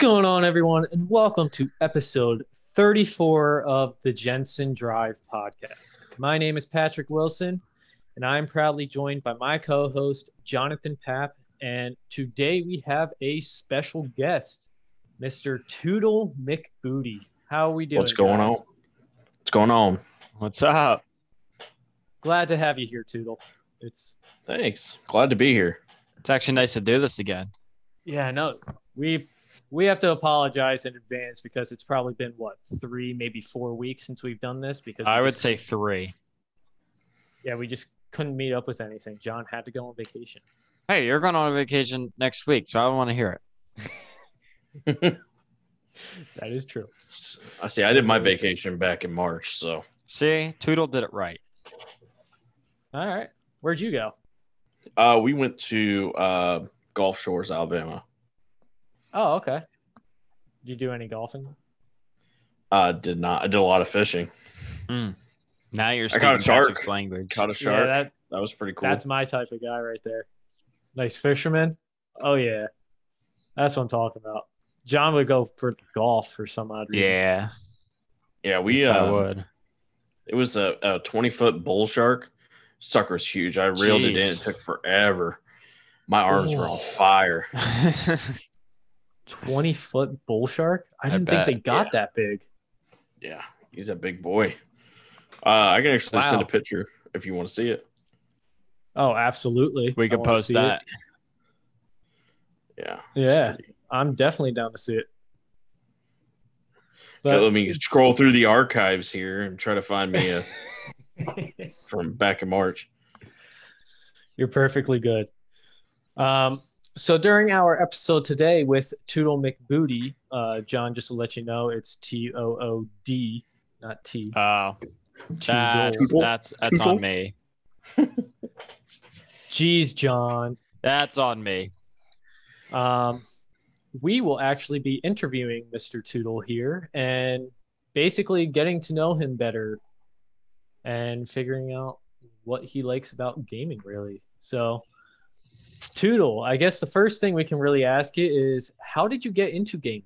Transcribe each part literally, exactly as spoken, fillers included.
going on, everyone, and welcome to episode thirty-four of the Jensen Drive podcast. My name is Patrick Wilson, and I'm proudly joined by my co-host, Jonathan Papp, and today we have a special guest, Mister Tootle McBooty. How are we doing, What's going guys? on? What's going on? What's up? Glad to have you here, Tootle. It's Thanks. Glad to be here. It's actually nice to do this again. yeah, no, we we have to apologize in advance because it's probably been what three, maybe four weeks since we've done this. Because we I would just- say three. yeah, we just couldn't meet up with anything. John had to go on vacation. Hey, you're going on vacation next week, so I want to hear it. That is true. I see. I did my vacation back in March, so See, Tootle did it right. All right, where'd you go? uh, we went to uh, Gulf Shores, Alabama. Oh, okay. Did you do any golfing? Uh, did not. I did a lot of fishing. Mm. Now you're I caught a speaking shark. Patrick's language. Caught a shark. Yeah, that that was pretty cool. that's my type of guy right there. Nice fisherman. Oh yeah, that's what I'm talking about. John would go for golf for some odd reason. Yeah, yeah, we. yes, I Uh, would. it was a, a twenty foot bull shark. Sucker's huge. I reeled it in. It Jeez. took forever. My arms were on Oh. fire. twenty foot bull shark. I I didn't bet, think they got yeah. that big. Yeah, he's a big boy. Uh, I can actually send Wow. a picture if you want to see it. Oh, absolutely. we I could wanna post see that. Yeah. Yeah. it. I'm definitely down to see it. Okay, But let me scroll through the archives here and try to find me a from back in March. you're perfectly good. Um, so during our episode today with Tootle McBooty, uh, John, just to let you know, it's T O O D, not T. Oh, Tootle. that's Tootle? that's that's Tootle? on me. Jeez, John. That's on me. Um, we will actually be interviewing Mister Tootle here and basically getting to know him better and figuring out what he likes about gaming, really. So, Tootle, I guess the first thing we can really ask you is, how did you get into gaming?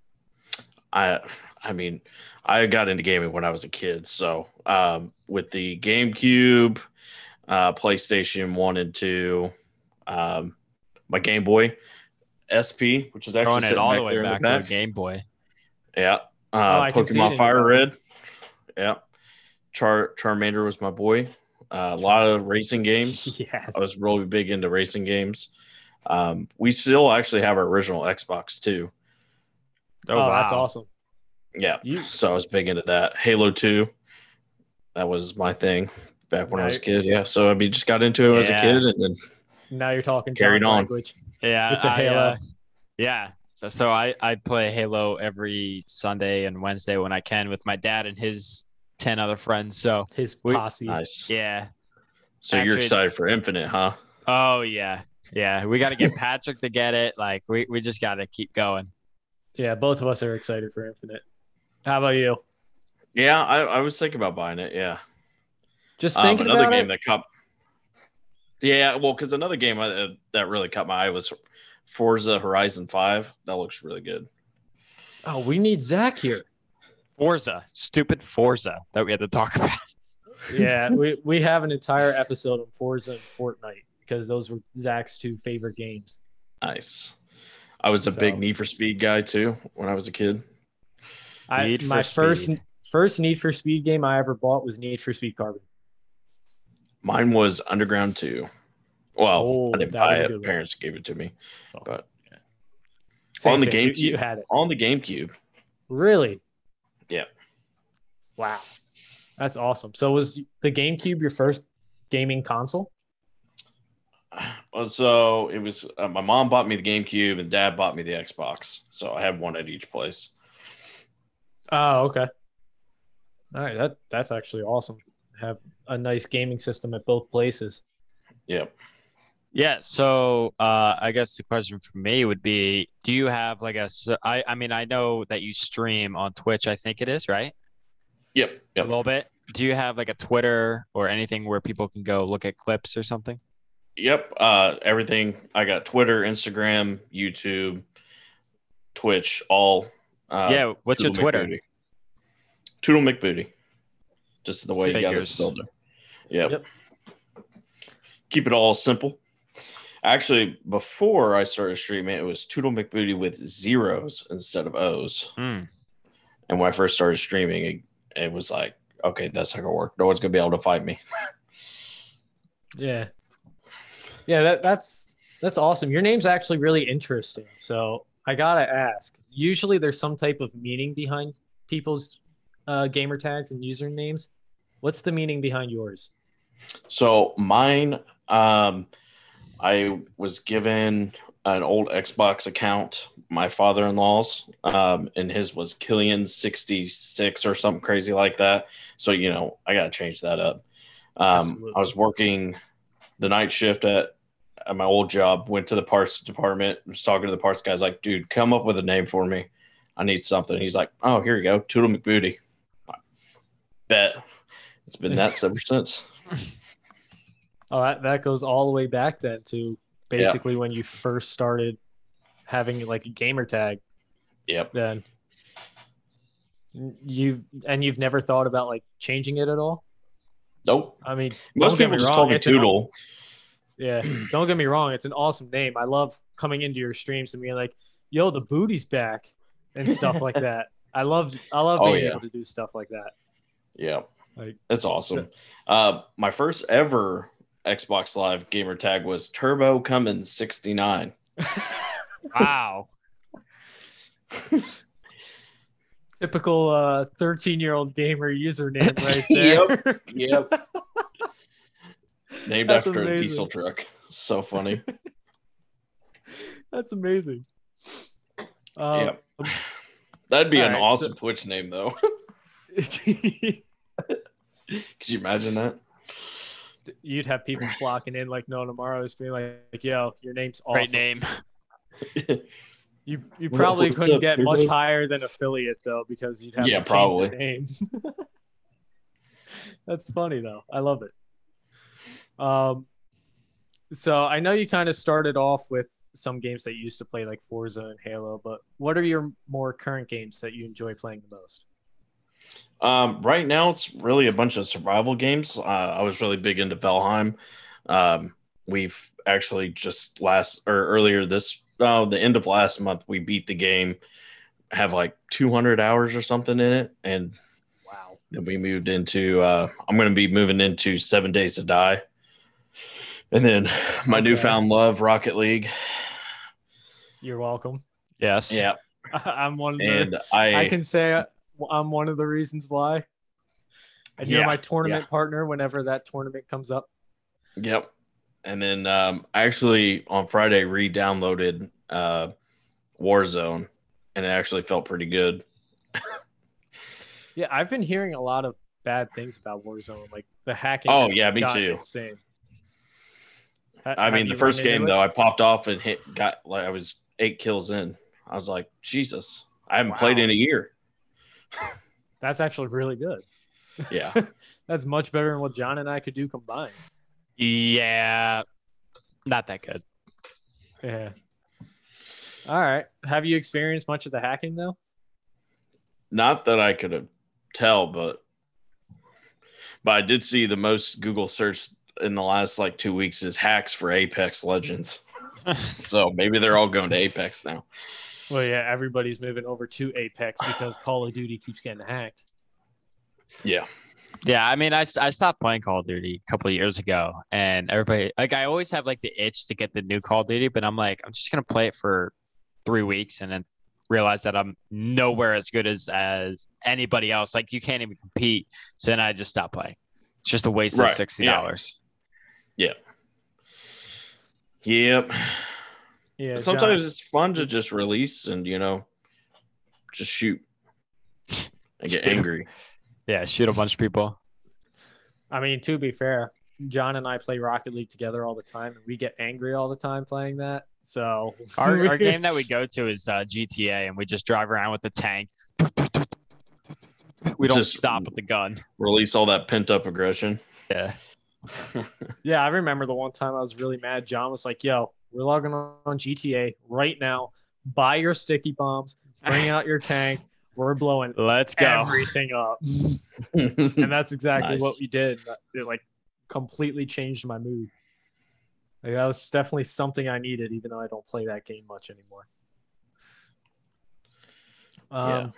I I mean, I got into gaming when I was a kid. So um, with the GameCube, uh, PlayStation One and Two, um, my Game Boy S P, which is actually Throwing it sitting all back the way there in back the to a back. Game Boy. Yeah. Oh, Uh, I can see it in Pokemon your Fire phone. Red. Yeah. Char Charmander was my boy. Uh, a lot of racing games. Yes. I was really big into racing games. Um, we still actually have our original Xbox too. Oh, oh, wow. that's awesome. Yeah. You, So I was big into that. Halo two. That was my thing back when I was a Right. kid. Yeah. So I mean, just got into it as a Yeah. kid and then now you're talking Carried John's on. language. Yeah, With the I, Halo. uh, yeah. So, so I, I play Halo every Sunday and Wednesday when I can with my dad and his ten other friends. So, His We- posse. nice. yeah. So you're Actually- excited for Infinite, huh? Oh, yeah. Yeah. We got to get Patrick to get it. Like, we, we just got to keep going. Yeah, both of us are excited for Infinite. How about you? Yeah, I, I was thinking about buying it. Yeah. Just Um, thinking another about game it. that caught. Yeah, well, because another game I, uh, that really caught my eye was Forza Horizon Five. That looks really good. Oh, we need Zach here. Forza. Stupid Forza that we had to talk about. Yeah, we, we have an entire episode on Forza and Fortnite because those were Zach's two favorite games. Nice. I was a So- big Need for Speed guy too when I was a kid. I, Need for my first Speed. first Need for Speed game I ever bought was Need for Speed Carbon. Mine was Underground two. Well, Oh, I didn't that buy was a it. good one. Parents gave it to me. Oh. But Same on the thing. You- GameCube. you had it. on the GameCube. Really? Yeah. Wow, that's awesome. So was the GameCube your first gaming console? Well, so it was uh, my mom bought me the GameCube and dad bought me the Xbox. So I had one at each place. Oh, okay. All right, that that's actually awesome. Have a nice gaming system at both places. Yep. Yeah. So uh, I guess the question for me would be, do you have like a, s- I, I mean, I know that you stream on Twitch, I think it is, right? Yep. A Yep. little bit. Do you have like a Twitter or anything where people can go look at clips or something? Yep. Uh, everything. I got Twitter, Instagram, YouTube, Twitch, all. Uh, Yeah, what's your Toodle Twitter? McBooty. Toodle McBooty. Just the way you got it Figures. spelled there. Yep. Yep. Keep it all simple. Actually, before I started streaming, it was Toodle McBooty with zeros instead of O's. Mm. And when I first started streaming, it, it was like, okay, that's not gonna work. No one's gonna be able to fight me. Yeah. Yeah, that, that's that's awesome. Your name's actually really interesting. So I gotta ask. Usually there's some type of meaning behind people's uh, gamer tags and usernames. What's the meaning behind yours? So mine, um, I was given an old Xbox account, my father-in-law's, um, and his was Killian sixty-six or something crazy like that. So, you know, I got to change that up. Um, Absolutely. I was working the night shift at, at my old job, went to the parts department, was talking to the parts guys, like, dude, come up with a name for me. I need something. He's like, oh, here you go, Toodle McBooty. Bet. It's been that ever since. Oh, that, that goes all the way back then to basically when you first started having like a gamer tag. Yep. Then you and you've never thought about like changing it at all? Nope. I mean, Most don't get people me just wrong, call me it's an- Toodle. yeah, don't get me wrong. It's an awesome name. I love coming into your streams and being like, "Yo, the booty's back," and stuff like that. I love, I love Oh, being yeah. able to do stuff like that. Yeah. Like, That's awesome. Uh, my first ever Xbox Live gamer tag was Turbo Cummins sixty-nine. Wow. typical uh, thirteen-year-old gamer username right there. Yep. Yep. Named That's after a amazing. diesel truck. So funny. That's amazing. Um, Yep. That'd be all an right, awesome so- Twitch name, though. Could you imagine that? You'd have people flocking in like no tomorrow's being like, like, yo, your name's awesome. Great name. You you What- probably what's couldn't up, get much Turbo? higher than affiliate though, because you'd have Yeah, to change probably. your name. That's funny though. I love it. Um, so I know you kind of started off with some games that you used to play like Forza and Halo, but what are your more current games that you enjoy playing the most? Um, right now, it's really a bunch of survival games. Uh, I was really big into Valheim. Um, we've actually just last or earlier this, uh, the end of last month, we beat the game, have like two hundred hours or something in it. And Wow. then we moved into, uh, I'm going to be moving into Seven Days to Die. And then my Okay. newfound love, Rocket League. You're welcome. Yes. Yeah. I'm one of the, And I, I can say I'm one of the reasons why. And you're Yeah, my tournament partner whenever that tournament comes up. Yep. And then um, I actually on Friday re-downloaded uh, Warzone, and it actually felt pretty good. Yeah, I've been hearing a lot of bad things about Warzone. Like the hacking. Oh, has yeah, me gotten too. Insane. Ha- I have mean, the you first run into game it? though, I popped off and hit got like I was eight kills in. I was like, Jesus, I haven't Wow. played in a year. That's actually really good. Yeah. That's much better than what John and I could do combined. Yeah. Not that good. Yeah. All right. Have you experienced much of the hacking though? Not that I could have tell, but but I did see the most Google search in the last like two weeks is hacks for Apex Legends. So maybe they're all going to Apex now. Well, yeah, everybody's moving over to Apex because Call of Duty keeps getting hacked. Yeah. Yeah, I mean, I, I stopped playing Call of Duty a couple of years ago, and everybody like I always have like the itch to get the new Call of Duty, but I'm like, I'm just gonna play it for three weeks and then realize that I'm nowhere as good as as anybody else. Like you can't even compete. So then I just stopped playing. It's just a waste Right, of sixty dollars. Yeah. Yep. Yeah. But sometimes John, it's fun to just release and, you know, just shoot and get Shoot. angry. Yeah, shoot a bunch of people. I mean, to be fair, John and I play Rocket League together all the time, and we get angry all the time playing that. So Our our game that we go to is uh, G T A, and we just drive around with the tank. We don't Just- stop with the gun. Release all that pent up aggression. Yeah. Yeah, I remember the one time I was really mad. John was like, "Yo, we're logging on G T A right now. buy your sticky bombs, bring out your tank. We're blowing Let's go. everything up. And that's exactly Nice. what we did. It like completely changed my mood. Like, that was definitely something I needed, even though I don't play that game much anymore. Um,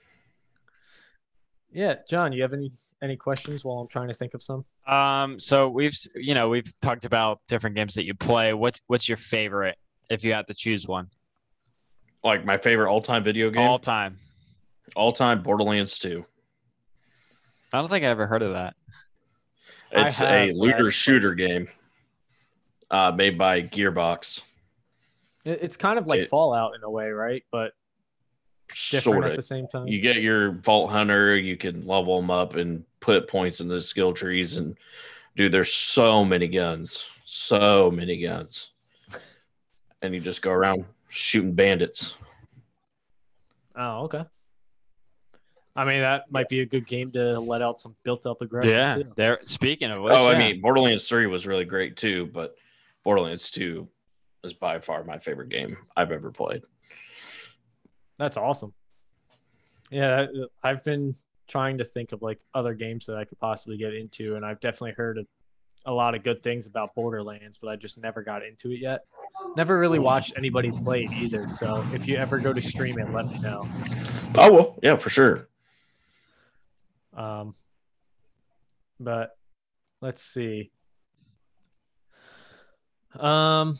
yeah. yeah, John, you have any any questions while I'm trying to think of some? Um, so we've you know we've talked about different games that you play. What's what's your favorite if you had to choose one? Like my favorite all-time video game, All time. all-time Borderlands two. I don't think I ever heard of that. I It's have, a but I looter haven't shooter game uh, made by Gearbox. It, it's kind of like It- Fallout in a way, right? But different Sort at of. the same time. You get your Vault Hunter, you can level them up and put points in the skill trees. And dude, there's so many guns, so many guns. And you just go around shooting bandits. Oh, okay. I mean, that might be a good game to let out some built-up aggression Yeah. too. There. Speaking of which, Oh, I yeah. mean, Borderlands three was really great too, but Borderlands two is by far my favorite game I've ever played. That's awesome. Yeah, I've been trying to think of like other games that I could possibly get into, and I've definitely heard a, a lot of good things about Borderlands, but I just never got into it yet. Never really watched anybody play it either. So if you ever go to stream it, let me know. Oh, well, yeah, for sure. Um, but let's see. Um,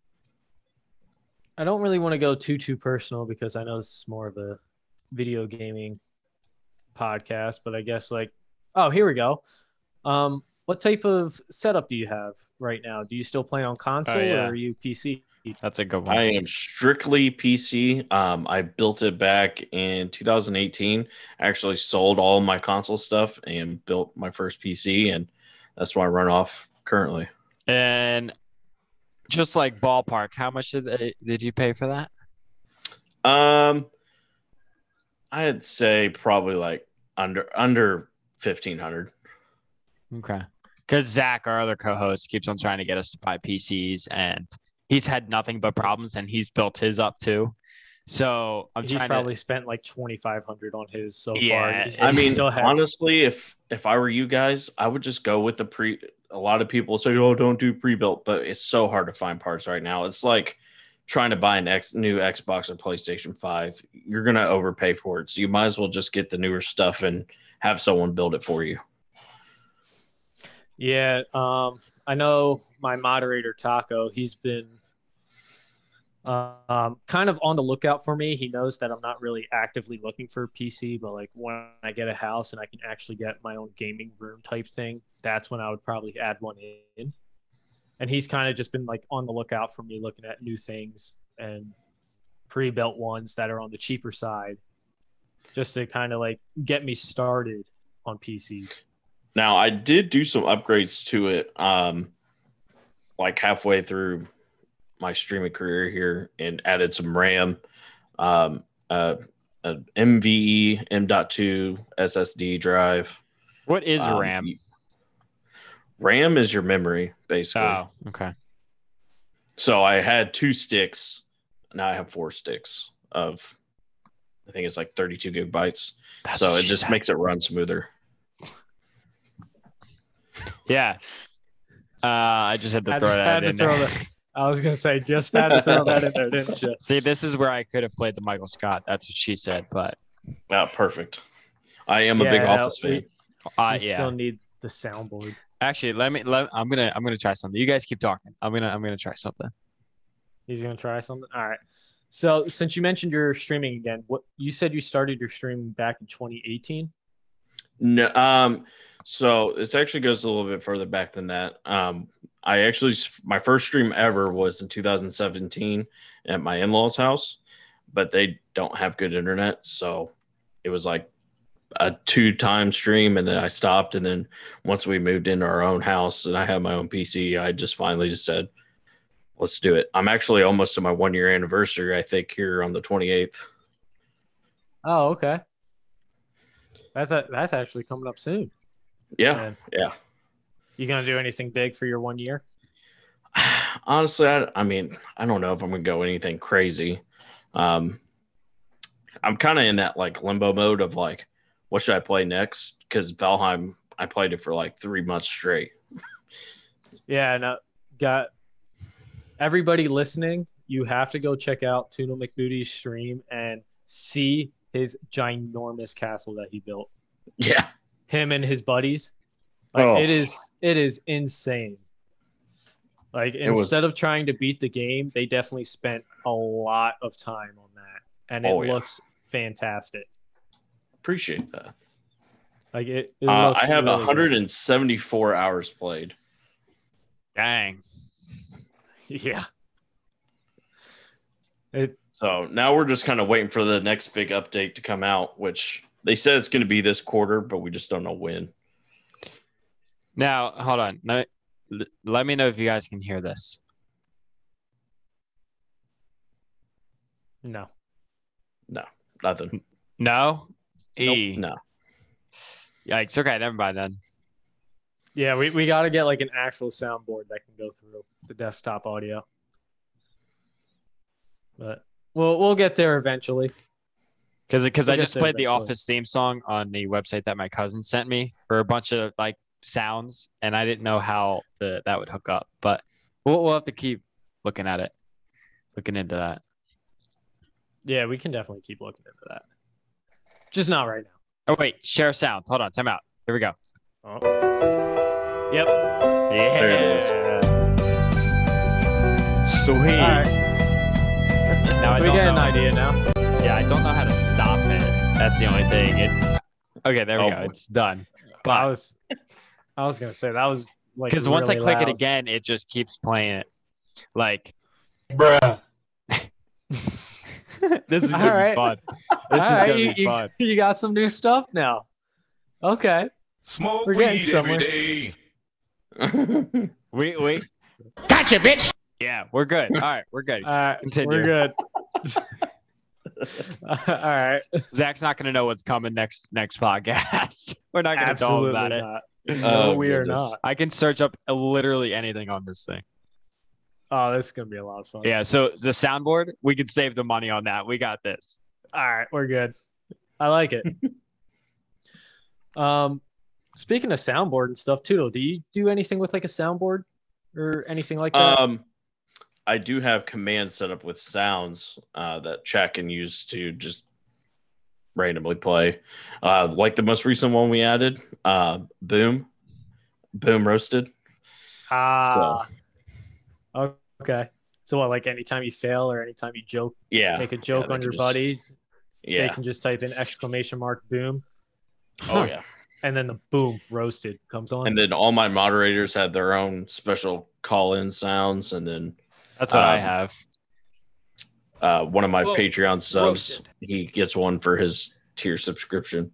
I don't really want to go too too personal because I know this is more of a video gaming podcast, but I guess like, oh, here we go. Um, what type of setup do you have right now? Do you still play on console yeah. or are you P C? That's a good one. I am strictly P C. Um, I built it back in two thousand eighteen. I actually sold all my console stuff and built my first P C, and that's what I run off currently. And just like ballpark, how much did they, did you pay for that? Um, I'd say probably like under under fifteen hundred. Okay. Because Zach, our other co-host, keeps on trying to get us to buy P Cs, and he's had nothing but problems, and he's built his up too. So I'm He's trying probably to, spent like twenty-five hundred on his so Yeah, far. I He mean, still has- honestly, if if I were you guys, I would just go with the pre. A lot of people say, "Oh, don't do pre-built," but it's so hard to find parts right now. It's like trying to buy an X new Xbox or PlayStation five. You're gonna overpay for it, so you might as well just get the newer stuff and have someone build it for you. Yeah, um, I know my moderator Taco. He's been um, kind of on the lookout for me. He knows that I'm not really actively looking for a P C, but like when I get a house and I can actually get my own gaming room type thing, that's when I would probably add one in. And he's kind of just been like on the lookout for me, looking at new things and pre-built ones that are on the cheaper side, just to kind of like get me started on P Cs. Now, I did do some upgrades to it, um, like halfway through my streaming career here, and added some RAM, um, uh, an M V E M dot two S S D drive. what is Um, RAM? RAM is your memory, basically. Oh, okay. So I had two sticks. Now I have four sticks of, I think it's like thirty-two gigabytes. That's so what it she just said. makes it run smoother. Yeah. Uh, I just had to Had- throw that had to in throw there. that- I was gonna say, just had to throw that in there, didn't you? See, this is where I could have played the Michael Scott. That's what she said, but Ah, perfect. I am a big Yeah, Office we- fan. uh, we yeah. still need the soundboard. Actually, let me. Let, I'm gonna. I'm gonna try something. You guys keep talking. I'm gonna. I'm gonna try something. He's gonna try something. All right. So since you mentioned your streaming again, what you said you started your streaming back in twenty eighteen? No, um, so this actually goes a little bit further back than that. Um, I actually, my first stream ever was in two thousand seventeen at my in-laws' house, but they don't have good internet, so it was like a two-time stream, and then I stopped. And then once we moved into our own house and I had my own P C, I just finally just said, "Let's do it." I'm actually almost to my one-year anniversary, I think, here on the twenty-eighth. Oh, okay. That's a, that's actually coming up soon. Yeah, Man. yeah. You gonna do anything big for your one year? Honestly, I, I mean, I don't know if I'm gonna go anything crazy. Um, I'm kind of in that like limbo mode of like, what should I play next? Because Valheim, I played it for like three months straight. Yeah, no, got everybody listening. You have to go check out Tuna McBooty's stream and see his ginormous castle that he built. Yeah, Him and his buddies. Like Oh. it is, it is insane. Like It was- instead of trying to beat the game, they definitely spent a lot of time on that, and it Oh, yeah. looks fantastic. appreciate that. Like it, it Uh, looks I have really one hundred seventy-four hours played. Dang. good. Yeah. It So now we're just kind of waiting for the next big update to come out, which they said it's going to be this quarter, but we just don't know when. Now, hold on. Let, let me know if you guys can hear this. no. Nothing. No? E. No. Yikes. Okay, never mind then. Yeah, we, we got to get like an actual soundboard that can go through the desktop audio. But we'll we'll get there eventually. Because because We'll I get just there played the eventually. Office theme song on the website that my cousin sent me for a bunch of like sounds, and I didn't know how the, that would hook up. But we'll we'll have to keep looking at it, looking into that. Yeah, we can definitely keep looking into that. Just not right now. Oh wait, share sound. Hold on, time out. Here we go. Oh. Yep. Yeah. There it is. Sweet. All right. Now I So we don't get know. an idea now. Yeah, I don't know how to stop it. That's the only thing. It. Okay, there we Oh, go. boy. It's done. I But was I was gonna say that was like because once I really click it loud. again, it just keeps playing it. Like, Bruh. this is All gonna right. be fun. All This is right, gonna you, be you- fun. you got some new stuff now. Okay. Smoke We're getting weed every somewhere. day. We we Gotcha, bitch. yeah, we're good. All right, we're good. All right. Continue. We're good. All right. Zach's not gonna know what's coming next next podcast. We're not gonna tell him Absolutely about it. not. No, Oh, we are goodness. not. I can search up literally anything on this thing. Oh, this is gonna be a lot of fun. Yeah, so the soundboard, we can save the money on that. We got this. All right, we're good. I like it. um, speaking of soundboard and stuff, Toodle, do you do anything with like a soundboard or anything like that? Um, I do have commands set up with sounds uh, that chat can use to just randomly play. Uh, like the most recent one we added, uh, Boom, Boom Roasted. Ah. Okay. So what? Like anytime you fail or anytime you joke, Yeah. make a joke they on can your just- buddies, they Yeah. can just type in exclamation mark boom, Oh yeah. and then the boom roasted comes on. And then all my moderators had their own special call-in sounds, and then That's what I Um, have. uh, one of my Whoa, Patreon subs, roasted. he gets one for his tier subscription.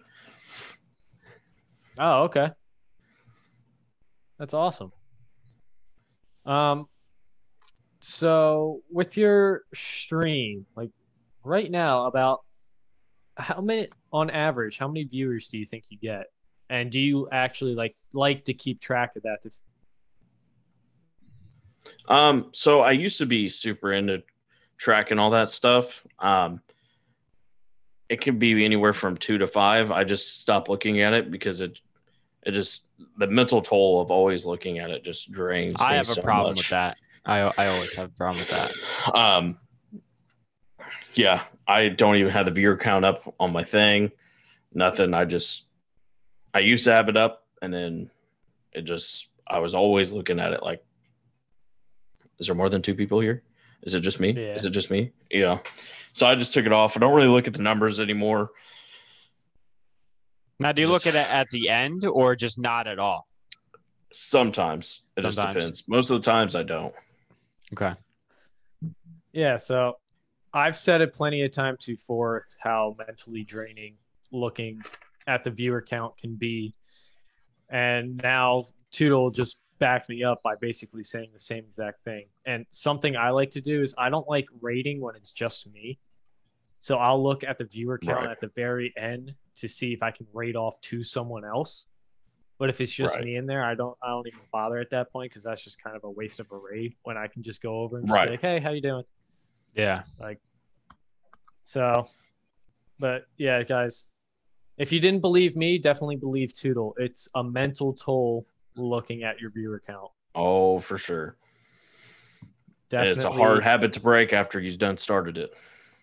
Oh, okay. That's awesome. Um, so with your stream, like right now, about how many on average, how many viewers do you think you get? And do you actually like like to keep track of that? To Um, so I used to be super into tracking all that stuff. Um, it can be anywhere from two to five. I just stopped looking at it because it, it just the mental toll of always looking at it just drains. I me have a so problem much. with that. I I always have a problem with that. Um, yeah, I don't even have the viewer count up on my thing. Nothing. I just I used to have it up, and then it just I was always looking at it like, is there more than two people here? Is it just me? Yeah. Is it just me? Yeah. So I just took it off. I don't really look at the numbers anymore. Now, do you Just- look at it at the end or just not at all? Sometimes it Sometimes. just depends. Most of the times I don't. Okay. yeah, so I've said it plenty of times before how mentally draining looking at the viewer count can be, and now Toodle just backed me up by basically saying the same exact thing. And something I like to do is I don't like rating when it's just me. So I'll look at the viewer count Right. at the very end to see if I can rate off to someone else. But if it's just Right. me in there, I don't I don't even bother at that point because that's just kind of a waste of a raid when I can just go over and just Right. be like, hey, how you doing? Yeah. So, but yeah, guys, if you didn't believe me, definitely believe Tootle. It's a mental toll looking at your viewer count. Oh, for sure. Definitely. And it's a hard habit to break after you've done started it.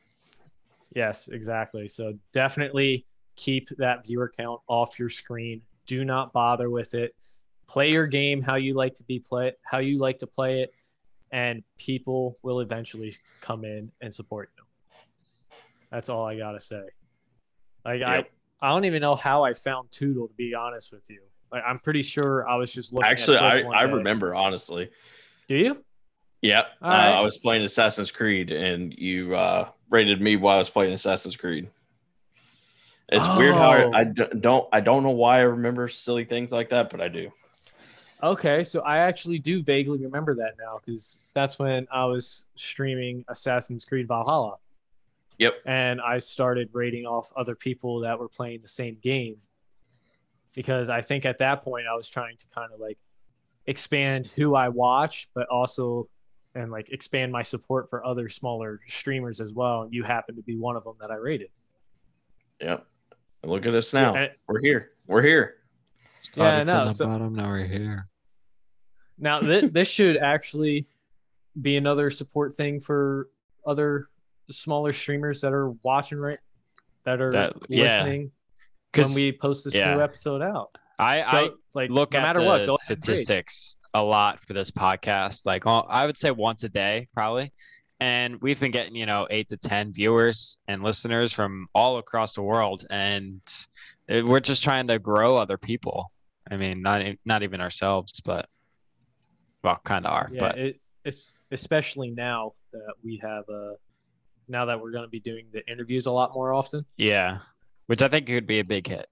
Yes, exactly. So definitely keep that viewer count off your screen. Do not bother with it. Play your game how you like to be play how you like to play it, and people will eventually come in and support you. That's all I gotta say. Like Yep. I, I don't even know how I found Tootle, to be honest with you. Like I'm pretty sure I was just looking. Actually, at I, Twitch one I day. remember, honestly. Do you? Yep. Uh, All right. I was playing Assassin's Creed, and you uh, rated me while I was playing Assassin's Creed. It's weird how Oh. I, I d- don't I don't know why I remember silly things like that, but I do. Okay, so I actually do vaguely remember that now because that's when I was streaming Assassin's Creed Valhalla. Yep. And I started rating off other people that were playing the same game because I think at that point I was trying to kind of like expand who I watch, but also and like expand my support for other smaller streamers as well. And you happen to be one of them that I rated. Yep. And look at us now. Yeah, we're here. We're here. Started yeah, no. from the So, bottom, now we're here. now th- this should actually be another support thing for other smaller streamers that are watching right that are That- yeah. listening when 'Cause- we post this yeah. new episode out. I, I Go, like look no at matter the what, go ahead and rate. statistics a lot for this podcast. Like uh, I would say once a day, probably. And we've been getting, you know, eight to ten viewers and listeners from all across the world, and it, we're just trying to grow other people. I mean, not e- not even ourselves, but well, kind of are. Yeah, but it, it's especially now that we have uh now that we're going to be doing the interviews a lot more often. yeah, which I think could be a big hit.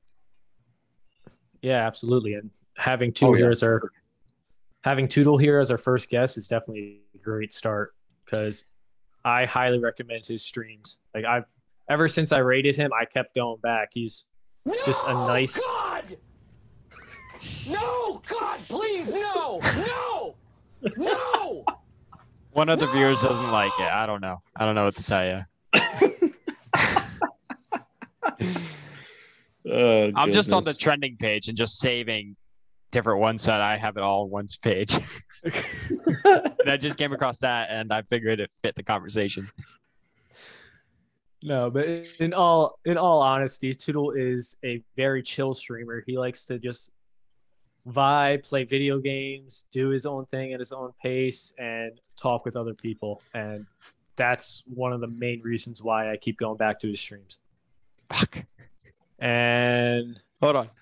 Yeah, absolutely. And having Tootle Oh, yeah. here as our having Tootle here as our first guest is definitely a great start because I highly recommend his streams. Like I've ever since I rated him, I kept going back. He's just a nice. God! No, God, please, no, no, no! One of the viewers doesn't like it. I don't know. I don't know what to tell you. Oh, I'm just on the goodness. trending page and just saving different ones so that I have it all on one page. And I just came across that and I figured it fit the conversation. No, but in all in all honesty, Tootle is a very chill streamer. He likes to just vibe, play video games, do his own thing at his own pace, and talk with other people. And that's one of the main reasons why I keep going back to his streams. Fuck. And Hold on.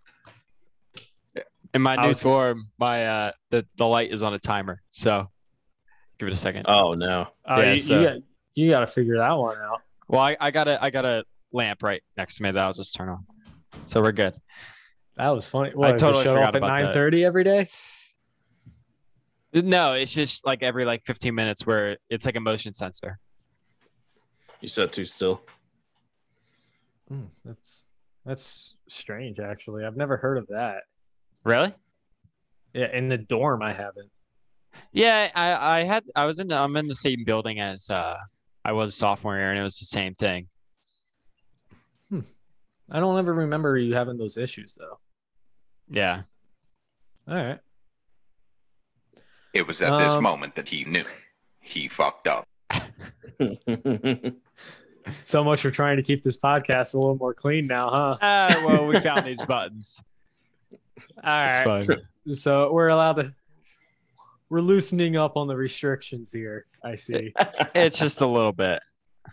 In my I new was- form, my uh the, the light is on a timer. So give it a second. Oh no. uh, Yeah, you, so- you, got, you got to figure that one out. Well, I, I got a I got a lamp right next to me that I'll just turn on. So we're good. That was funny. What, I does it totally shut forgot off at about that. nine thirty every day? No, it's just like every like fifteen minutes where it's like a motion sensor. You said too still. Hmm, that's that's strange, actually. I've never heard of that. Really? Yeah, in the dorm, I haven't. Yeah, I, I had I was in the, I'm in the same building as uh I was sophomore year and it was the same thing. I don't ever remember you having those issues, though. Yeah. All right. It was at this Um, moment that he knew he fucked up. So much for trying to keep this podcast a little more clean now, huh? Uh, well, we found these buttons. All It's right. fine. So we're allowed to. We're loosening up on the restrictions here. I see. It's just a little bit.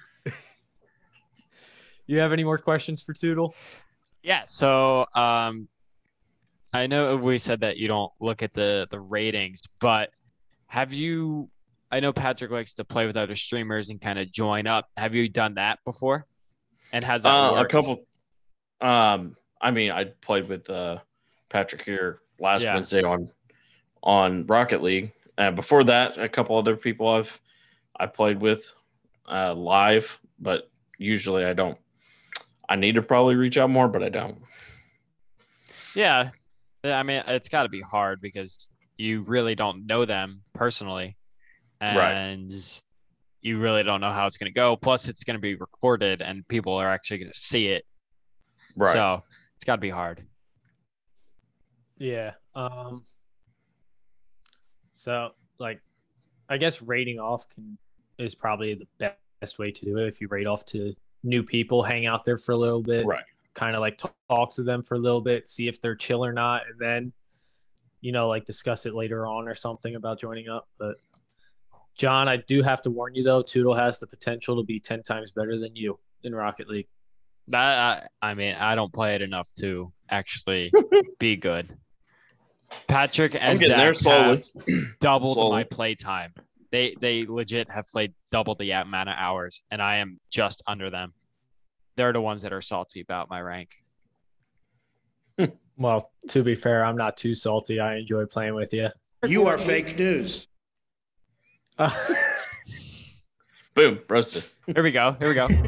You have any more questions for Tootle? Yeah. So um, I know we said that you don't look at the the ratings, but have you? I know Patrick likes to play with other streamers and kind of join up. Have you done that before? And has that Uh, a worked? couple. Um, I mean, I played with uh, Patrick here last Yeah. Wednesday on on Rocket League. Uh, before that, a couple other people I've I played with uh, live, but usually I don't. I need to probably reach out more, but I don't. Yeah. I mean, it's got to be hard because you really don't know them personally. Right. And you really don't know how it's going to go. Plus, it's going to be recorded and people are actually going to see it. Right. So it's got to be hard. Yeah. Um. So, like, I guess rating off can is probably the best way to do it. If you rate off to new people, hang out there for a little bit, Right. kind of like talk, talk to them for a little bit, see if they're chill or not, and then, you know, like discuss it later on or something about joining up. But John, I do have to warn you though, Tootle has the potential to be ten times better than you in Rocket League. That I, I mean, I don't play it enough to actually be good. Patrick I'm and getting there Zach slowly. have doubled Slowly. my play time. They they legit have played double the amount of hours, and I am just under them. They're the ones that are salty about my rank. Well, to be fair, I'm not too salty. I enjoy playing with you. You are fake news. Boom, roasted. Here we go. Here we go.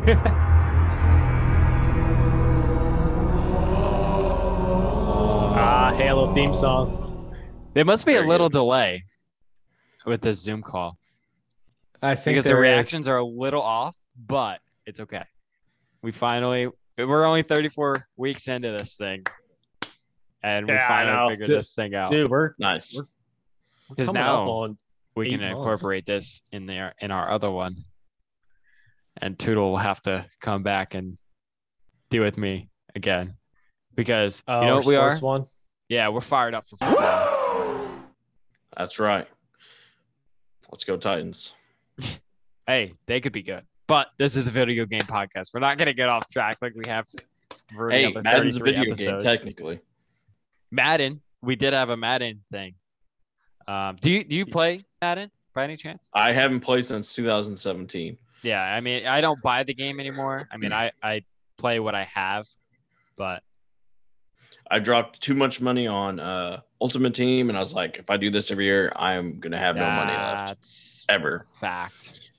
Ah, Halo theme song. There must be a Very little good. delay with this Zoom call I think because the there is. reactions are a little off, but it's okay. We finally, we're only thirty-four weeks into this thing, and we Yeah, I finally know. figured Dude- this thing out. Dude, we're Nice. We're- Because coming now up on we eight can months. incorporate this in there in our other one, and Tootle will have to come back and do with me again because uh, you know our what we are. sports one. Yeah, we're fired up for football. That's right. Let's go Titans. Hey, they could be good, but this is a video game podcast. We're not gonna get off track like we have for Hey, another Madden's a thirty-three video episodes. game, technically. Madden, we did have a Madden thing. Um, do you do you play Madden by any chance? I haven't played since two thousand seventeen. Yeah, I mean, I don't buy the game anymore. I mean, I I play what I have, but I dropped too much money on uh, Ultimate Team, and I was like, if I do this every year, I am gonna have no money left that's ever. fact.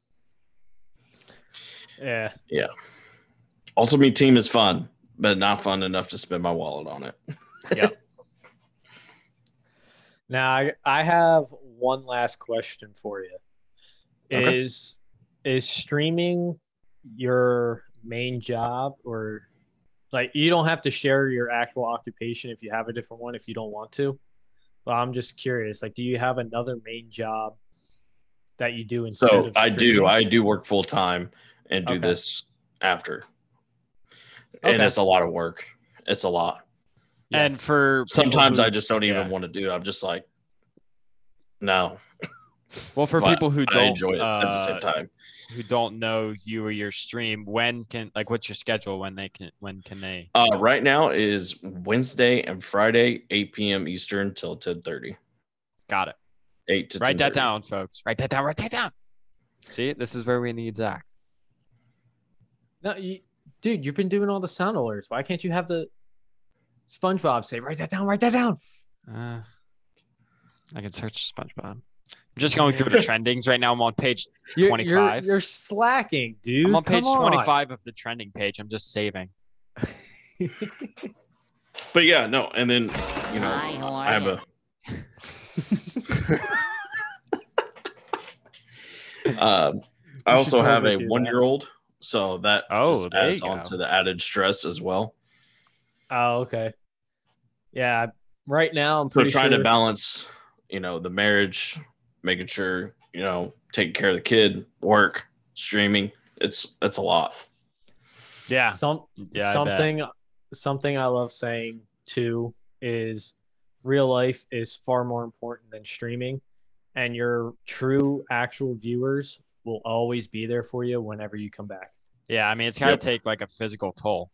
Yeah. Ultimate Team is fun, but not fun enough to spend my wallet on it. Now I, I have one last question for you. Okay. Is is streaming your main job, or like you don't have to share your actual occupation if you have a different one if you don't want to. But I'm just curious, like do you have another main job that you do instead So of I do. streaming? I do work full time and do Okay. this after, Okay. and it's a lot of work. It's a lot. And Yes. for people Sometimes who- I just don't even yeah. want to do it. I'm just like, no. well for But people who I don't enjoy it at the same uh, time. who don't know you or your stream, when can like what's your schedule? When they can when can they? Uh, right now is Wednesday and Friday, eight p.m. Eastern till ten thirty. Got it. eight to Write that ten thirty. down, folks. Write that down. Write that down. See, this is where we need Zach. No, you, dude, you've been doing all the sound alerts. Why can't you have the SpongeBob say, write that down, write that down? Uh, I can search SpongeBob. I'm just going through the trendings right now. I'm on page You're, twenty-five. You're, you're slacking, dude. I'm on page Come on. twenty-five of the trending page. I'm just saving. But yeah, no, and then you know I have a. um, I You also should have totally a do that. one-year-old, so that Oh, just there adds you on go. to the added stress as well. Oh, okay. Yeah, right now I'm So pretty trying sure. to balance, you know, the marriage, making sure you know taking care of the kid, work, streaming. It's it's a lot. Yeah. Some Yeah, I bet. something something I love saying too is real life is far more important than streaming, and your true actual viewers will always be there for you whenever you come back. Yeah. I mean, it's got to Yep. take like a physical toll.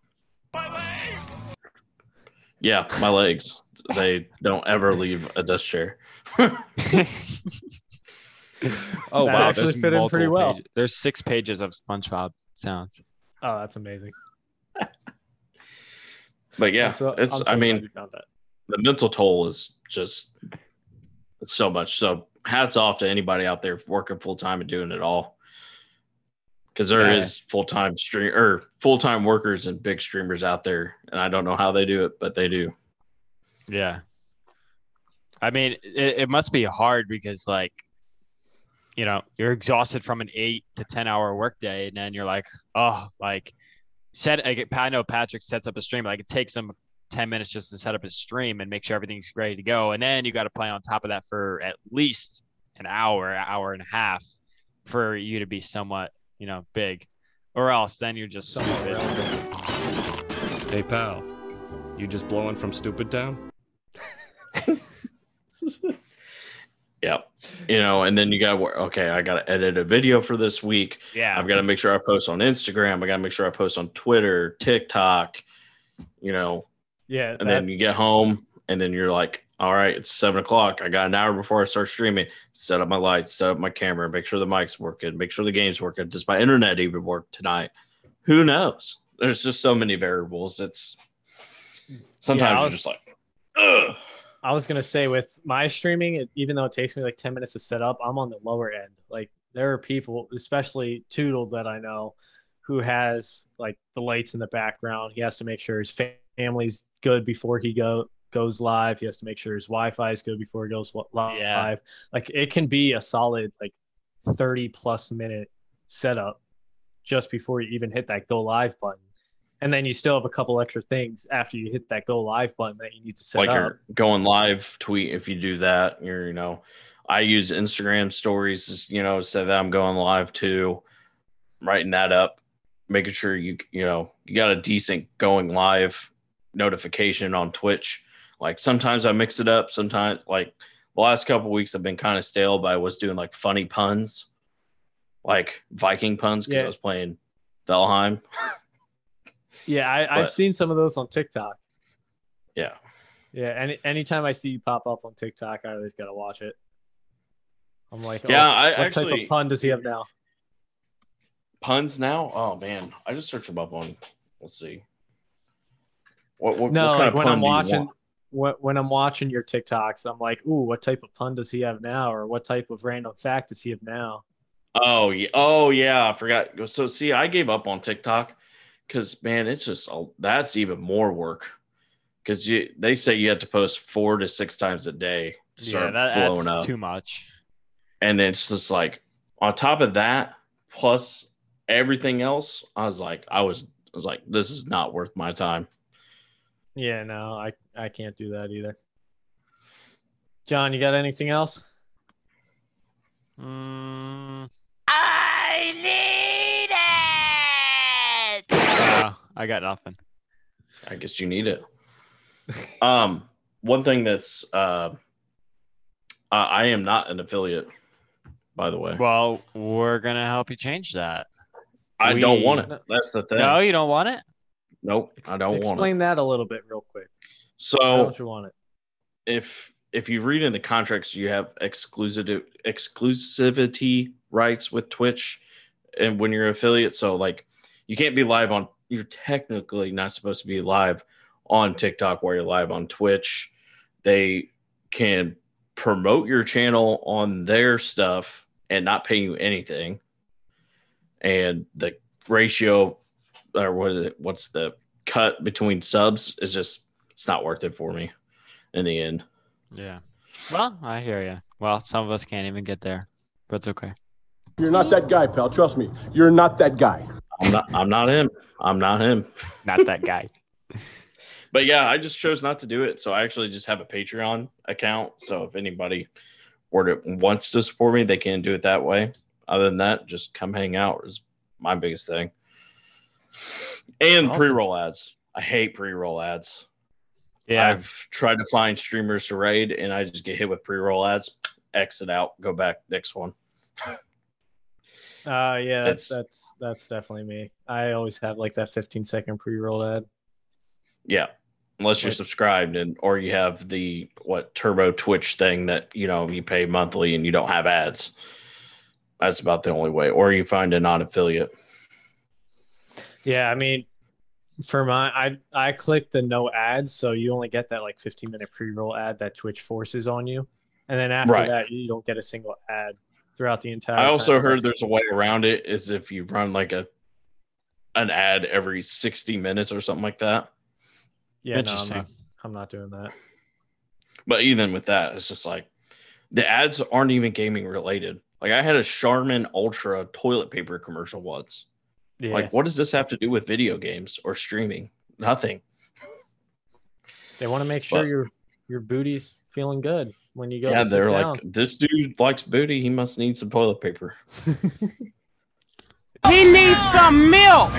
Yeah, my legs. They don't ever leave a desk chair. Oh That wow, actually there's fit in pretty multiple well. pages. There's six pages of SpongeBob sounds. Oh, that's amazing. But yeah, I'm so- it's. I'm so I mean, glad you found that. the mental toll is just it's so much. So hats off to anybody out there working full time and doing it all. Because there Yeah. is full time stream or full time workers and big streamers out there, and I don't know how they do it, but they do. Yeah. I mean, it, it must be hard because like you know, you're exhausted from an eight to ten hour workday, and then you're like, oh, like set. I, get, I know Patrick sets up a stream. Like it takes him ten minutes just to set up his stream and make sure everything's ready to go, and then you got to play on top of that for at least an hour, hour and a half for you to be somewhat, you know, big, or else then you're just stupid. Hey pal, you just blowing from Stupid Town? Yeah. You know, and then you got to work. Okay, I got to edit a video for this week. Yeah. I've got to make sure I post on Instagram. I got to make sure I post on Twitter, TikTok, you know, Yeah. and then you get home and then you're like, all right, it's seven o'clock. I got an hour before I start streaming. Set up my lights, set up my camera, make sure the mic's working, make sure the game's working. Does my internet even work tonight? Who knows? There's just so many variables. It's sometimes Yeah, I you're was- just like, ugh. I was gonna say with my streaming, it, even though it takes me like ten minutes to set up, I'm on the lower end. Like there are people, especially Toodle that I know, who has like the lights in the background. He has to make sure his fa- family's good before he go goes live. He has to make sure his Wi-Fi is good before he goes wa- live. Yeah. Like it can be a solid like thirty plus minute setup just before you even hit that go live button. And then you still have a couple extra things after you hit that go live button that you need to set Like up. you're going live tweet. If you do that, you're, you know, I use Instagram stories, just, you know, say that I'm going live too, writing that up, making sure you, you know, you got a decent going live notification on Twitch. Like sometimes I mix it up. Sometimes like the last couple of weeks have been kind of stale, but I was doing like funny puns, like Viking puns, because Yeah. I was playing Valheim. Yeah, I, I've But- seen some of those on TikTok. Yeah. Yeah, any anytime I see you pop up on TikTok, I always gotta watch it. I'm like, Yeah, oh, I what actually type of pun does he have now? puns now. Oh man, I just searched them up on. Let's see. What, what, No, what kind like of when pun I'm do you watching want? when, when I'm watching your TikToks, I'm like, ooh, what type of pun does he have now, or what type of random fact does he have now? Oh yeah, oh yeah, I forgot. So see, I gave up on TikTok because man, it's just a, that's even more work. Because you, they say you have to post four to six times a day to Yeah, start that, blowing that's up, too much. and it's just like on top of that, plus everything else, I was like, I was, I was like, this is not worth my time. Yeah, no, I I can't do that either. John, you got anything else? Mm, I need it! no, I got nothing. I guess you need it. um, one thing that's uh, I, I am not an affiliate, by the way. Well, we're gonna help you change that. I don't we- want it. That's the thing. No, you don't want it. Nope, I don't want it. Explain that a little bit real quick. Why So don't you want it? if if you read in the contracts, you have exclusive exclusivity rights with Twitch, and when you're affiliate, so like you can't be live on. You're technically not supposed to be live on TikTok while you're live on Twitch. They can promote your channel on their stuff and not pay you anything. And the ratio, or what is it? What's the cut between subs is just it's not worth it for me in the end. Yeah. Well, I hear you. Well, some of us can't even get there, but it's okay. You're not that guy, pal. Trust me. You're not that guy. I'm not. I'm not him. I'm not him. Not that guy. But yeah, I just chose not to do it. So I actually just have a Patreon account. So if anybody were to wants to support me, they can do it that way. Other than that, just come hang out is my biggest thing. And Awesome. pre-roll ads. I hate pre-roll ads. Yeah. I've tried to find streamers to raid, and I just get hit with pre-roll ads. Exit out. Go back next one. Uh yeah, that's It's- that's that's definitely me. I always have like that fifteen second pre-roll ad. Yeah. Unless you're Like- subscribed and or you have the what turbo Twitch thing that you know you pay monthly and you don't have ads. That's about the only way. Or you find a non-affiliate. Yeah, I mean, for my I I click the no ads, so you only get that like fifteen minute pre-roll ad that Twitch forces on you, and then after Right. that you don't get a single ad throughout the entire. I also time. heard there's a way around it is if you run like a an ad every sixty minutes or something like that. yeah, no, I'm Interesting. not, I'm not doing that. But even with that, it's just like the ads aren't even gaming related. Like I had a Charmin Ultra toilet paper commercial once. Yeah. Like, what does this have to do with video games or streaming? Nothing. They want to make sure But- your your booty's feeling good when you go Yeah, to sit they're down. like, this dude likes booty. He must need some toilet paper. He needs some milk.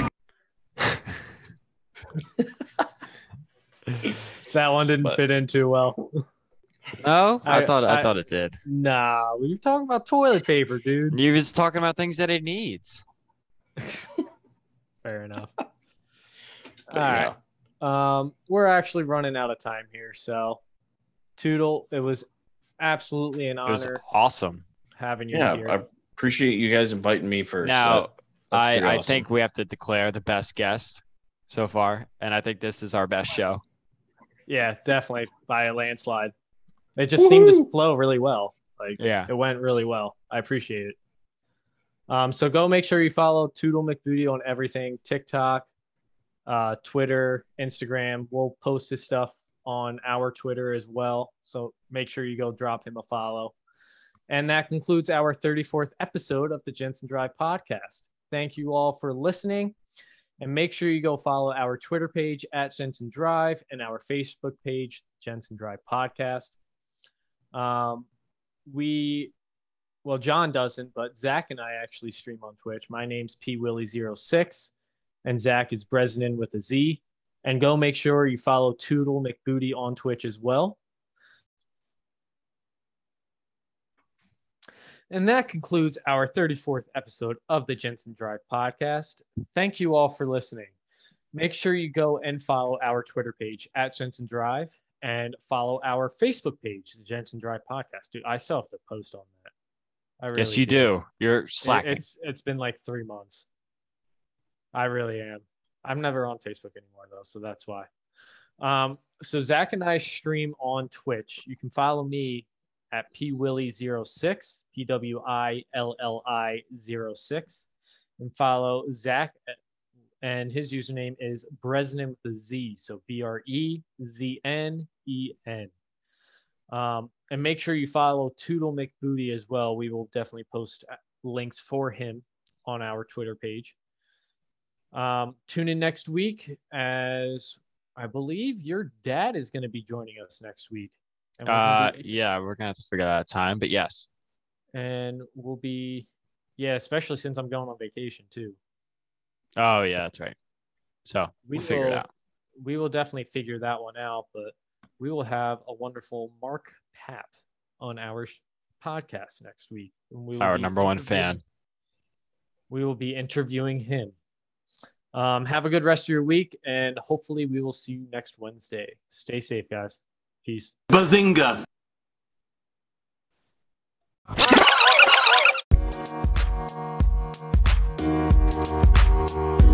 That one didn't But- fit in too well. No, I, I- thought I, I- thought it did. Nah, we were talking about toilet paper, dude. You was talking about things that he needs. Fair enough. But All right. yeah. Um, we're actually running out of time here, so Toodle, it was absolutely an It was honor awesome. having you Yeah, here. I appreciate you guys inviting me first. Now, That- that's I, pretty I awesome. think we have to declare the best guest so far, and I think this is our best show. Yeah, definitely by a landslide. It just seemed to flow really well. Like Yeah. it went really well. I appreciate it. Um, so go make sure you follow Toodle McBooty on everything: TikTok, uh, Twitter, Instagram. We'll post his stuff on our Twitter as well. So make sure you go drop him a follow. And that concludes our thirty-fourth episode of the Jensen Drive podcast. Thank you all for listening. And make sure you go follow our Twitter page at Jensen Drive and our Facebook page, Jensen Drive Podcast. Um, we, well, John doesn't, but Zach and I actually stream on Twitch. My name's P Willie zero six, and Zach is Bresnan with a Z. And go make sure you follow Toodle McBooty on Twitch as well. And that concludes our thirty-fourth episode of the Jensen Drive podcast. Thank you all for listening. Make sure you go and follow our Twitter page at Jensen Drive and follow our Facebook page, the Jensen Drive podcast. Dude, I still have to post on that. I really Yes, you do. You're slacking. It- It's it's been like three months. I really am. I'm never on Facebook anymore though, so that's why. Um, so Zach and I stream on Twitch. You can follow me at P Willie zero six, P W I L L I zero six, and follow Zach, and his username is Bresnan with a Z, so B R E Z N E N. Um, and make sure you follow Toodle McBooty as well. We will definitely post links for him on our Twitter page. Um, tune in next week, as I believe your dad is going to be joining us next week. And we're Uh, gonna be- yeah, we're gonna have to figure out a time, but yes. and we'll be, yeah, especially since I'm going on vacation too. Oh yeah, that's right. So We we'll figure it will- out. We will definitely figure that one out, but we will have a wonderful Mark Papp on our sh- podcast next week. And we will Our be number one interviewing- fan. We will be interviewing him. Um, have a good rest of your week, and hopefully we will see you next Wednesday. Stay safe, guys. Peace. Bazinga! No!